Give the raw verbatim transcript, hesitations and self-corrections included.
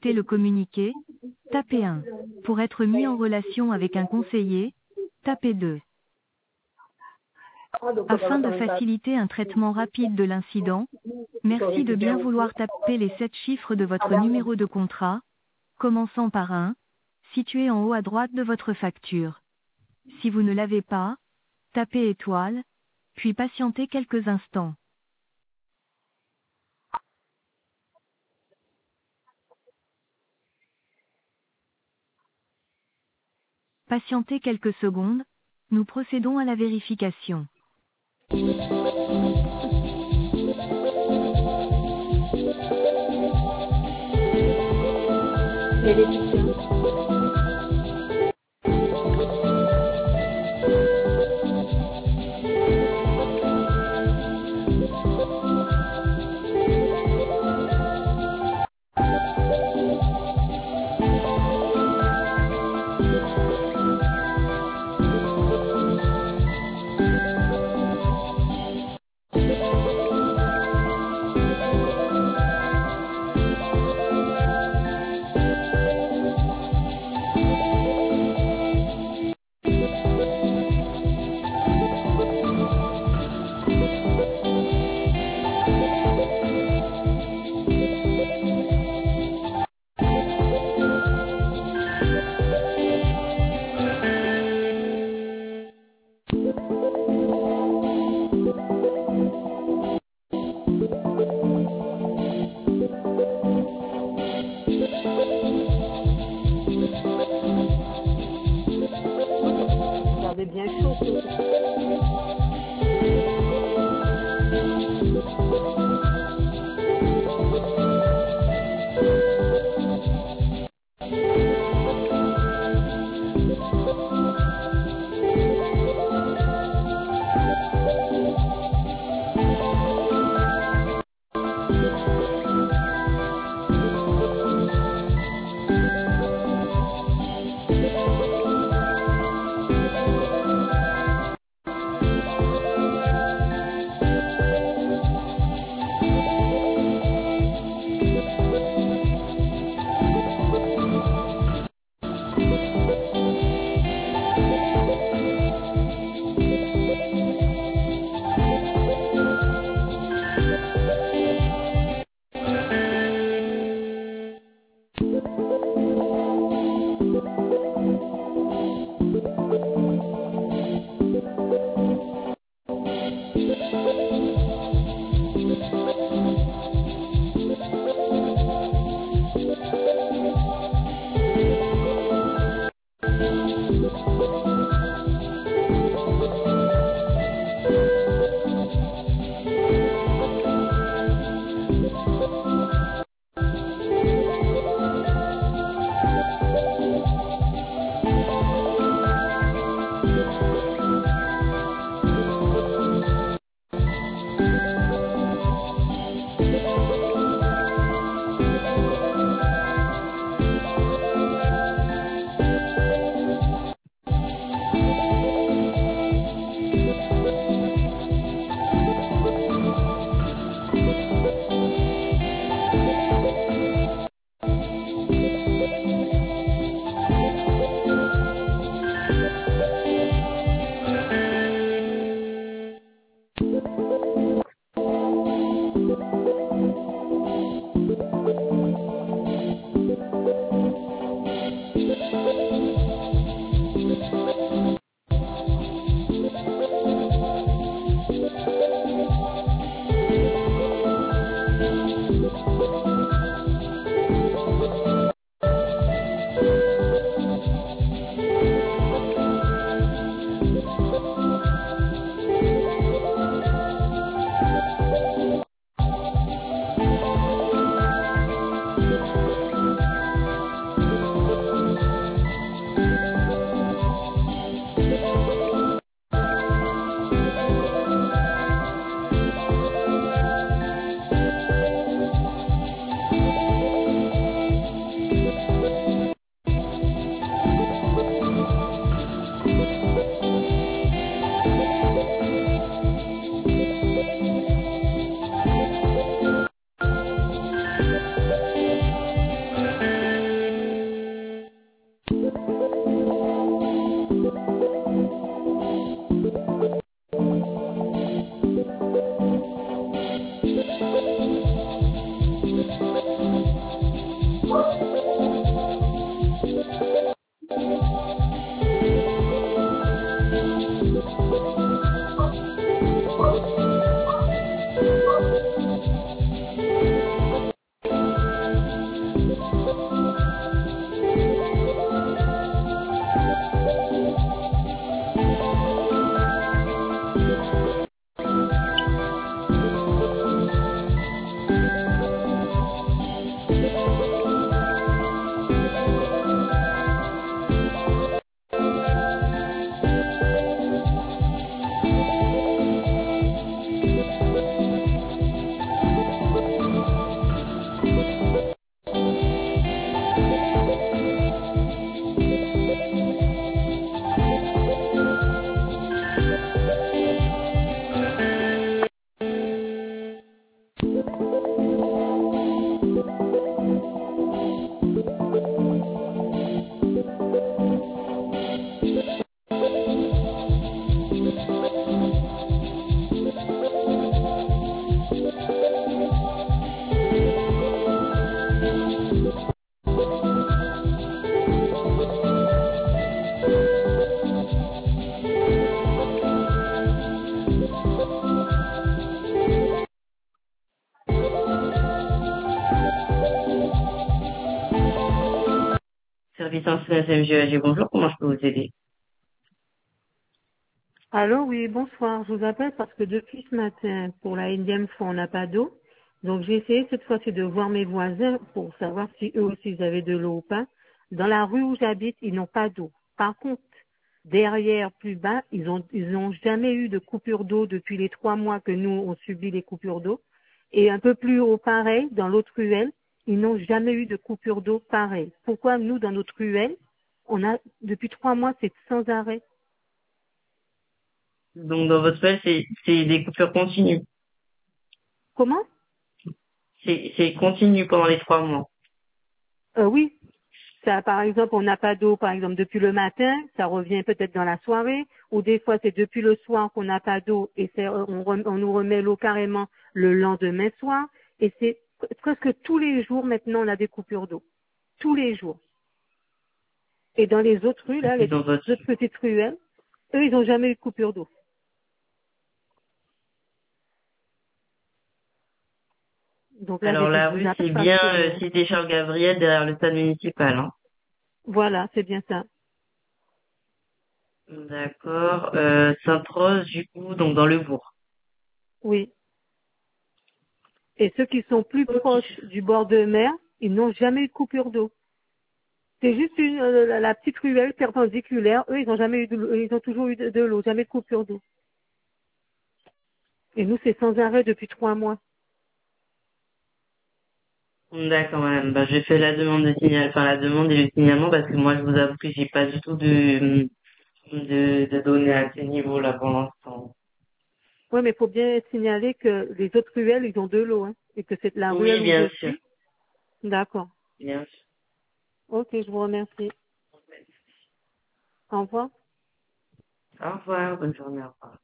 souhaitez le communiquer, tapez un. Pour être mis en relation avec un conseiller, tapez deux. Afin de faciliter un traitement rapide de l'incident, merci de bien vouloir taper les sept chiffres de votre numéro de contrat, commençant par un, situé en haut à droite de votre facture. Si vous ne l'avez pas, tapez étoile, puis patientez quelques instants. Patientez quelques secondes, nous procédons à la vérification. Vérification. Gardez bien chaud. Service Internet M G A G, bonjour, comment je peux vous aider? Allô, oui, bonsoir. Je vous appelle parce que depuis ce matin, pour la énième fois, on n'a pas d'eau. Donc, j'ai essayé cette fois-ci de voir mes voisins pour savoir si eux aussi ils avaient de l'eau ou pas. Dans la rue où j'habite, ils n'ont pas d'eau. Par contre, derrière, plus bas, ils ont, ils n'ont jamais eu de coupure d'eau depuis les trois mois que nous, on subit les coupures d'eau. Et un peu plus haut, pareil, dans l'autre ruelle, ils n'ont jamais eu de coupure d'eau pareil. Pourquoi nous, dans notre ruelle, on a, depuis trois mois, c'est sans arrêt? Donc dans votre mail, c'est c'est des coupures continues. Comment? C'est c'est continu pendant les trois mois. Euh, oui. Ça, par exemple, on n'a pas d'eau, par exemple, depuis le matin, ça revient peut-être dans la soirée, ou des fois c'est depuis le soir qu'on n'a pas d'eau et c'est, on, rem- on nous remet l'eau carrément le lendemain soir. Et c'est presque tous les jours maintenant on a des coupures d'eau. Tous les jours. Et dans les autres rues, là, Et les dans votre autres petites ruelles, eux, ils n'ont jamais eu de coupure d'eau. Donc là, j'ai alors dit, la je vous rue, appelle c'est parce bien euh, que, cité Charles Gabriel derrière le stade municipal, hein. voilà, c'est bien ça. D'accord. Euh, Sainte-Rose, du coup, donc dans le bourg. Oui. Et ceux qui sont plus Ok. proches du bord de mer, ils n'ont jamais eu de coupure d'eau. C'est juste une, euh, la, la petite ruelle perpendiculaire. Eux, ils n'ont jamais eu de l'eau. Ils ont toujours eu de, de l'eau, jamais de coupure d'eau. Et nous, c'est sans arrêt depuis trois mois. D'accord, madame. Bah, j'ai fait la demande de signal, enfin la demande et le signalement parce que moi, je vous avoue que j'ai pas du tout de de, de données à ce niveau-là pour l'instant. Oui, mais il faut bien signaler que les autres ruelles, ils ont de l'eau, hein, et que c'est la Oui, ruelle où je bien sûr, suis. D'accord. bien sûr. Ok, je vous remercie. Au revoir. Au revoir, bonne journée, au revoir.